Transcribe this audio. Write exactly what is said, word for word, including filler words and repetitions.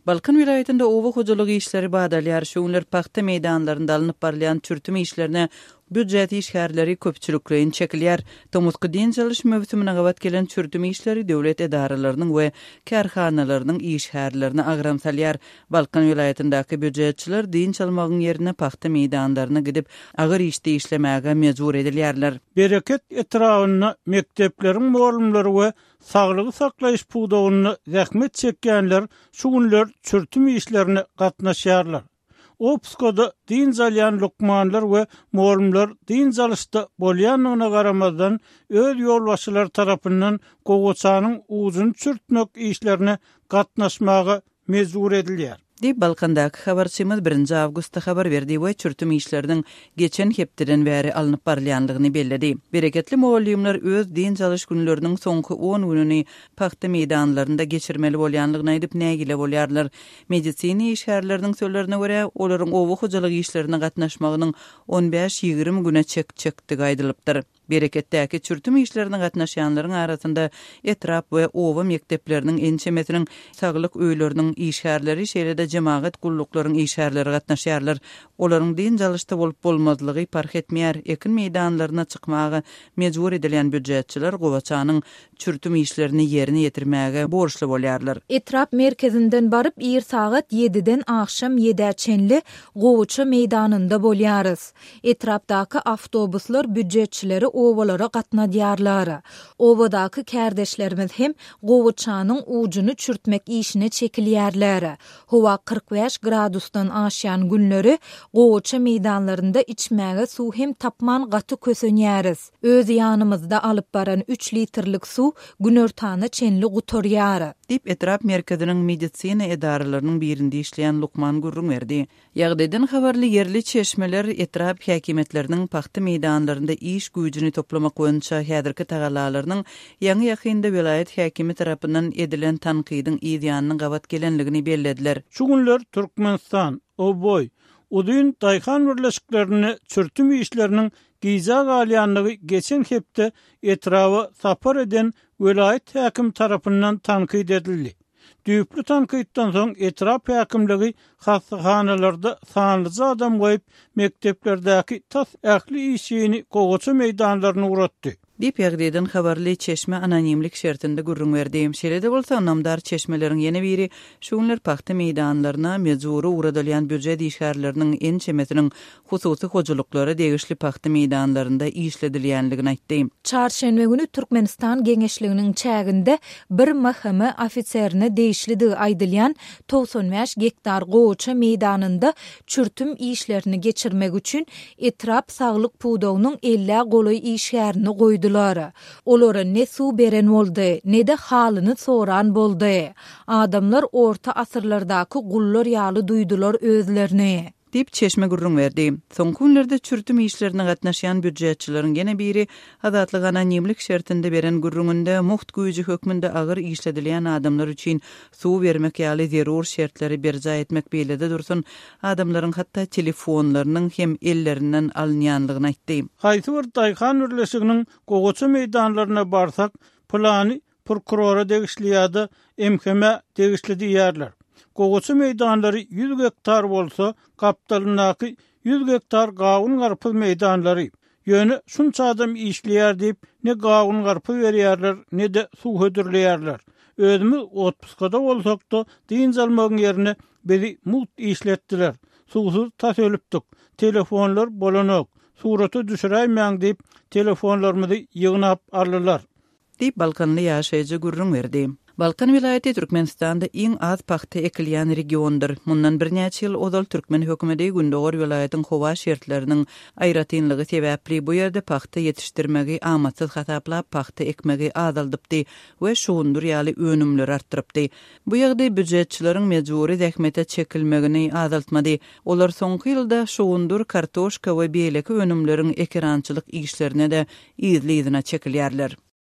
Balkan vilayetinde owa hojalygy işleri badalyar şoňlar paxta meýdanlarynda alınıp barlayan çürtüm işlerine büdjet işgärleri köpçüliklerin çekilýär. Tomutky diň çalyş mövsümine gawat gelen çürtüm işleri döwlet edaralarynyň we karhanalarynyň işgärlerini agramsalýar. Balkan vilayetindäki büdjetçiler diň çalmagyň ýerine paxta meýdanlaryna gidip agyr işde işlemäge mejbur edilýärler. Bereket etrawyna mektepleriň muallimleri we saglygy saklaýyş puwdagyny zähmet çekýänler şu günler çürtüm işlerini gatnaşýarlar. Opskoda din zalyan lokmanlar we muallimler din zalyşda bolýanyna garamazdan öz ýolbaşçylar tarapyndan gowaçanyň uzuny çürtmek işlerine gatnaşmagy mejbur edilýär. Di Balkandaky habarçymyz birinji awgustda habar berdi we çürtüm işleriniň geçen hepden bäri alınıp barlanlygyny belledi. Bereketli muallimler öz din çalyş günleriniň soňky on gününi paxta meýdanlarynda geçirmeli bolýanlygyny aýdyp nägile bolýarlar. Medisini işgärleriniň sözlerine görä, olaryň owa hojalygy işlerine gatnaşmagynyň on beş ýygrimi güne çek çekdigi aýdylypdyr. Bereketdäki çürtüm işlerine gatnaşýanlaryň arasynda etrap we owa mektepleriniň ençemesiniň saglyk öýleriniň işgärleri şeýlede jemaat gulluklarının işgärleri gatnaşýarlar. Olaryň din çalyşda bolup bolmazlygy park etmeýär. Ekin meýdanlaryna çykmagy mejbur edilen büdjetçiler gowaçanyň çürtüm işlerini ýerine ýetirmäge borçly bolýarlar. Etrap merkezinden baryp ir saat ýediden akşam ýede çenli gowaça meýdanynda bolýarys. Etrapdaky awtobuslar büdjetçileri owalara gatnaýarlar. Owadaky kärdeşlerimiz hem gowaçanyň ujuny çürtmek işine çekilýärler. Howa kırk beş gradusdan aşyan günleri gowaça meýdanlarynda içmäge suw hem tapman gaty kösenýäris. Öz ýanymyzda alyp baran üç litrlik suw günortany çenli gutorýar. Dip etrap merkeziniň medisina edaralarynyň birinde işleýän Lukman Gurrun berdi. Ýagdaýdan habarly yerli çeşmeler etrap häkimetleriniň paxta meýdanlarynda iş güýjüni toplamak boýunça häzirki tagallalarynyň ýaňy ýakynda vilayet häkimi tarapyndan edilen tankydyň ýa-da gawat gelenligini bellediler. Şu günler Türkmenistan, Oboy, Udyn Daýhan birleşiklerini çürtüm işleriniň giza galyanlygy geçen hepde etrafy sapar eden vilayet häkim tarapyndan tankyd edildi. Düýpli tankytdan soň etrap häkimligi hastahanalarda sanlyca adam goýup mekteplerdäki tas ähli işini gowaça meýdanlaryna uratdy. Dip ýagdaýdan habarly çeşme anonimlik şertinde gurrun berdi. Şeýlede bolsa namdar çeşmeleriň ýene biri şu günler paxta meýdanlaryna mejbur uradylýan büdjet işgärleriniň ençemesiniň hususy hojalyklary degişli paxta meýdanlarynda işledilýänligini aýtdy. Çarşembe günü Türkmenistan Geňeşliginiň çäginde bir mahkeme ofitserine deýişlidi aýdylýan doksan beş gektar gowaça meýdanynda çürtüm işlerini geçirmek üçin etrap saglyk puwdagynyň elli goly işgärini goýdy. Olara ne su beren boldy, ne de halyny soran boldy. Adamlar orta asyrlardaky gullar ýaly duýdular özlerini. Dip çeşme gurrun berdi. Soňky günlerde çürtüm işlerine gatnaşýan büdjetçileriň ýene biri adatlyk anonimlik şertinde beren gurrununda muht güýji hökmünde agyr işledilýän adamlar üçin suw bermek ýaly zerur şertleri berja etmek beýlede dursun, adamlaryň hatda telefonlarynyň hem ellerinden alınýanlygyny aýtdy. Haýsy bir Daýhan birleşiginiň gowaça meýdanlaryna barsak, plany prokurora degişli ýa-da M H M degişli diýerler. Gowaça meýdanlary yüz gektar bolsa, kaptalynaky yüz gektar gawun garpy meýdanlary. Ýöne şunça adam işleýär diýip ne gawun garpy berýärler, ne de suw hödürleýärler. Özümiz otpuskada bolsak-da diň almagyň ýerine bizi mut işletdiler. Suwsuz tas ölüpdik. Telefonlar bolanok. Suraty düşüräýmäň diýip telefonlarymyzy ýygnap aldylar. Dip Balkanly ýaşaýjy gurrun berdi. Balkan vilayeti Türkmenistanda iň az paxta ekilýän regiondur. Mundan bir näçe ýyl ozal Türkmen hökümeti gündogor vilayetin howa şertleriniň aýratynlygy sebäpli bu ýerde paxta ýetişdirmegi amatsız hasaplap paxta ekmegi azaldypdy we şugundur ýaly önümler artdyrypdy. Bu ýagdaý büdjetçileriň mejburi zähmete çekilmegini azaltmady. Olar soňky ýylda şugundur kartoşka we beýleki önümleriň ekrançylyk işlerine de izli izine çekilýärler.